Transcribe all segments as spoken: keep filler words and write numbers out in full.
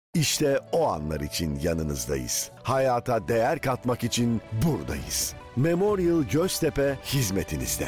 İşte o anlar için yanınızdayız. Hayata değer katmak için buradayız. Memorial Göztepe hizmetinizde.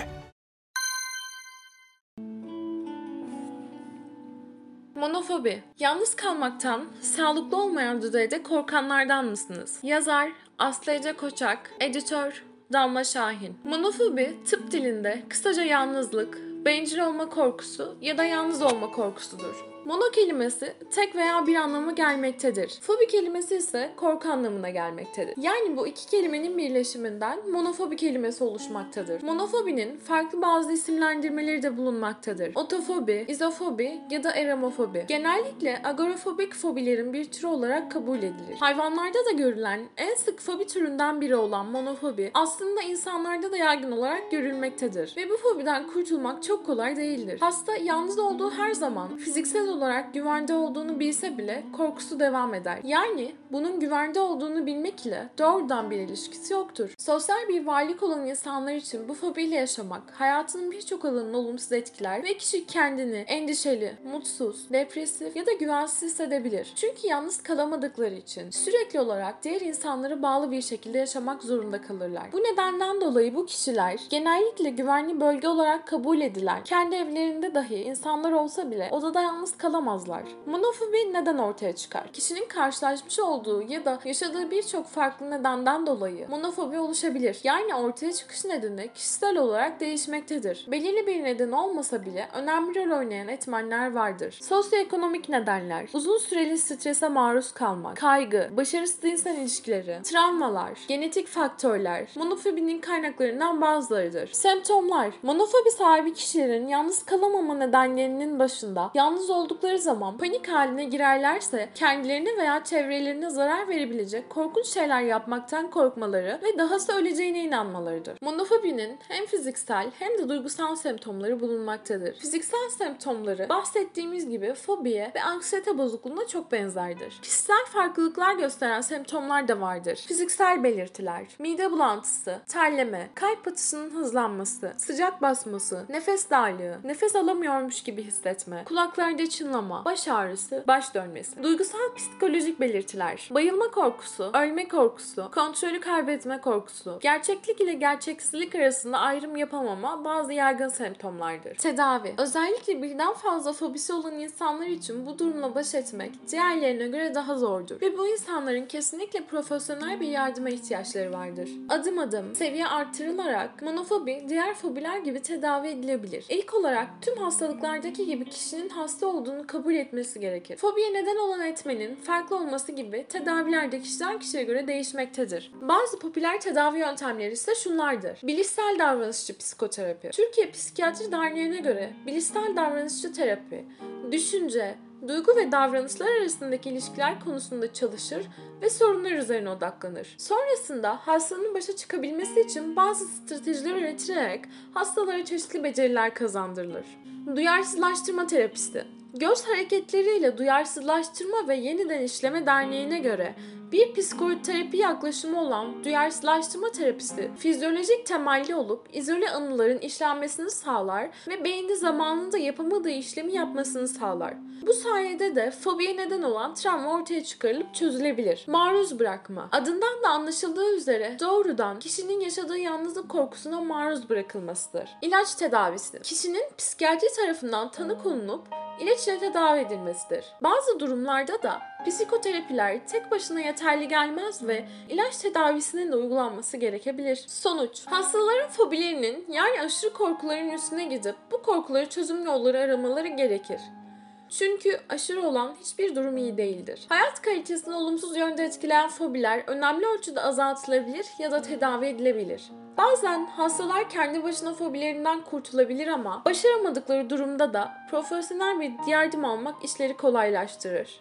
Monofobi, yalnız kalmaktan, sağlıklı olmayan düzeyde korkanlardan mısınız? Yazar Aslı Ece Koçak, editör Damla Şahin. Monofobi, tıp dilinde kısaca yalnızlık, bencil olma korkusu ya da yalnız olma korkusudur. Mono kelimesi tek veya bir anlama gelmektedir. Fobi kelimesi ise korku anlamına gelmektedir. Yani bu iki kelimenin birleşiminden monofobi kelimesi oluşmaktadır. Monofobinin farklı bazı isimlendirmeleri de bulunmaktadır. Otofobi, izofobi ya da eremofobi. Genellikle agorafobik fobilerin bir türü olarak kabul edilir. Hayvanlarda da görülen en sık fobi türünden biri olan monofobi aslında insanlarda da yaygın olarak görülmektedir. Ve bu fobiden kurtulmak çok kolay değildir. Hasta yalnız olduğu her zaman fiziksel olarak güvende olduğunu bilse bile korkusu devam eder. Yani bunun güvende olduğunu bilmek ile doğrudan bir ilişkisi yoktur. Sosyal bir varlık olan insanlar için bu fobiyle yaşamak hayatının birçok alanını olumsuz etkiler ve kişi kendini endişeli, mutsuz, depresif ya da güvensiz hissedebilir. Çünkü yalnız kalamadıkları için sürekli olarak diğer insanlara bağlı bir şekilde yaşamak zorunda kalırlar. Bu nedenden dolayı bu kişiler genellikle güvenli bölge olarak kabul edilen, kendi evlerinde dahi insanlar olsa bile odada yalnız kalamazlar. Monofobi neden ortaya çıkar? Kişinin karşılaşmış olduğu ya da yaşadığı birçok farklı nedenden dolayı monofobi oluşabilir. Yani ortaya çıkış nedeni kişisel olarak değişmektedir. Belirli bir neden olmasa bile önemli rol oynayan etmenler vardır. Sosyoekonomik nedenler, uzun süreli strese maruz kalmak, kaygı, başarısız insan ilişkileri, travmalar, genetik faktörler monofobinin kaynaklarından bazılarıdır. Semptomlar, monofobi sahibi kişilerin yalnız kalamama nedenlerinin başında yalnız oldukları zaman panik haline girerlerse kendilerine veya çevrelerine zarar verebilecek korkunç şeyler yapmaktan korkmaları ve dahası öleceğine inanmalarıdır. Monofobinin hem fiziksel hem de duygusal semptomları bulunmaktadır. Fiziksel semptomları bahsettiğimiz gibi fobiye ve anksiyete bozukluğuna çok benzerdir. Kişisel farklılıklar gösteren semptomlar da vardır. Fiziksel belirtiler, mide bulantısı, terleme, kalp atışının hızlanması, sıcak basması, nefes darlığı, nefes alamıyormuş gibi hissetme, kulaklarda çınlama, baş ağrısı, baş dönmesi. Duygusal psikolojik belirtiler, bayılma korkusu, ölme korkusu, kontrolü kaybetme korkusu, gerçeklik ile gerçeksizlik arasında ayrım yapamama bazı yaygın semptomlardır. Tedavi, özellikle birden fazla fobisi olan insanlar için bu durumla baş etmek diğerlerine göre daha zordur ve bu insanların kesinlikle profesyonel bir yardıma ihtiyaçları vardır. Adım adım seviye artırılarak monofobi diğer fobiler gibi tedavi edilebilir. İlk olarak tüm hastalıklardaki gibi kişinin hasta olduğunu kabul etmesi gerekir. Fobiye neden olan etmenin farklı olması gibi tedaviler de kişiden kişiye göre değişmektedir. Bazı popüler tedavi yöntemleri ise şunlardır. Bilişsel davranışçı psikoterapi. Türkiye Psikiyatri Derneği'ne göre bilişsel davranışçı terapi, düşünce, duygu ve davranışlar arasındaki ilişkiler konusunda çalışır ve sorunlar üzerine odaklanır. Sonrasında hastanın başa çıkabilmesi için bazı stratejiler üretilerek hastalara çeşitli beceriler kazandırılır. Duyarsızlaştırma terapisi. Göz hareketleriyle duyarsızlaştırma ve yeniden işleme derneğine göre bir psikoterapi yaklaşımı olan duyarsızlaştırma terapisi fizyolojik temelli olup izole anıların işlenmesini sağlar ve beynin zamanında yapamadığı işlemi yapmasını sağlar. Bu sayede de fobiye neden olan travma ortaya çıkarılıp çözülebilir. Maruz bırakma. Adından da anlaşıldığı üzere doğrudan kişinin yaşadığı yalnızlık korkusuna maruz bırakılmasıdır. İlaç tedavisi. Kişinin psikiyatri tarafından tanı konulup ilaç ile tedavi edilmesidir. Bazı durumlarda da psikoterapiler tek başına yeterli gelmez ve ilaç tedavisinin de uygulanması gerekebilir. Sonuç: hastaların fobilerinin yani aşırı korkuların üstüne gidip bu korkuları çözüm yolları aramaları gerekir. Çünkü aşırı olan hiçbir durum iyi değildir. Hayat kalitesini olumsuz yönde etkileyen fobiler önemli ölçüde azaltılabilir ya da tedavi edilebilir. Bazen hastalar kendi başına fobilerinden kurtulabilir ama başaramadıkları durumda da profesyonel bir yardım almak işleri kolaylaştırır.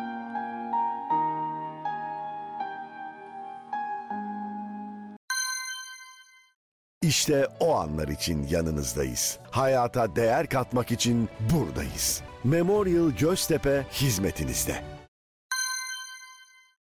İşte o anlar için yanınızdayız. Hayata değer katmak için buradayız. Memorial Göztepe hizmetinizde.